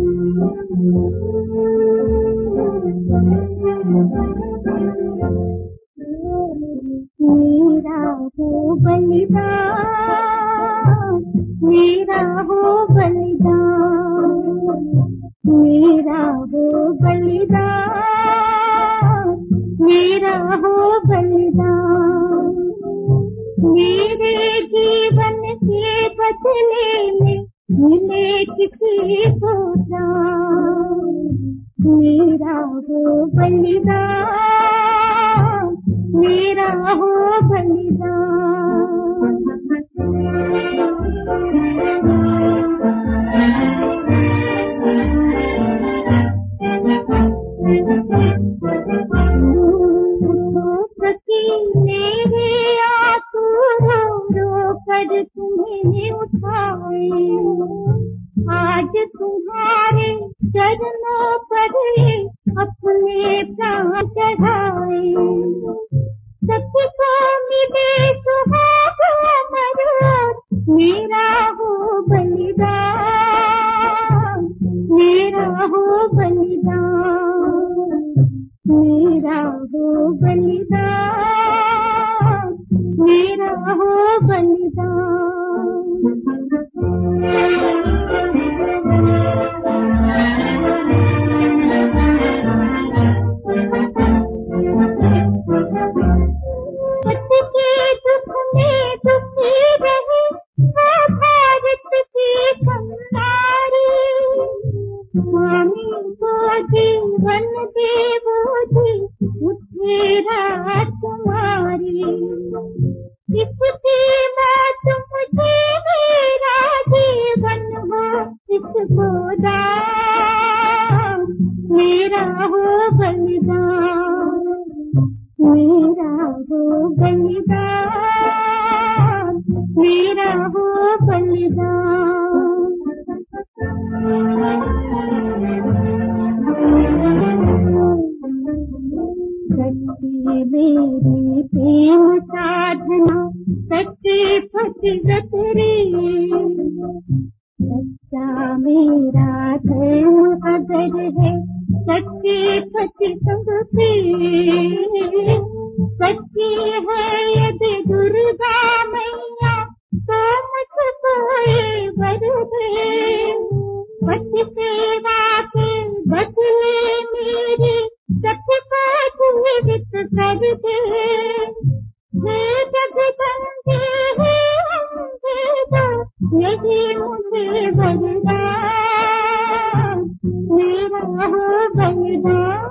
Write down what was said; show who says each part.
Speaker 1: मेरा हो बलिदान, मेरा हो बलिदान, मेरा हो बलिदान, मेरा हो बलिदान। मेरे जीवन के बदले में मिले किसी को जान, मेरा हो बलिदान, मेरा हो बलिदान। सकी मेरे आंसू रो रो कर तुम्हें उठाए, आज तुम्हारे चरणों पर अपने प्राण चढ़ाए। सबको मिले सुहागा मरूद, मेरा हो बलिदान, मेरा हो बलिदान, मेरा हो बलिदान, मेरा हो बलिदान। जीवन देवो जी उठे राजकुमारी, इसकी बात मुझे मेरा जीवन हो इसको दान, मेरा हो बलिदान, मेरा हो बलिदान, मेरा हो बलिदान। सच्ची मेरी प्रेम साधना, सच्ची फजीलत रे, सच्चा मेरा धर्म अगर है सच्ची फजी संगति, सच्ची है यदि दुर्गा मैया तो मुझको वर दे, पति सेवा के बदले मेरी सत्य को जीवित कर दे। हे जगदम्बे हे अम्बे दो यही मुझे वरदान, मेरा हो बलिदान।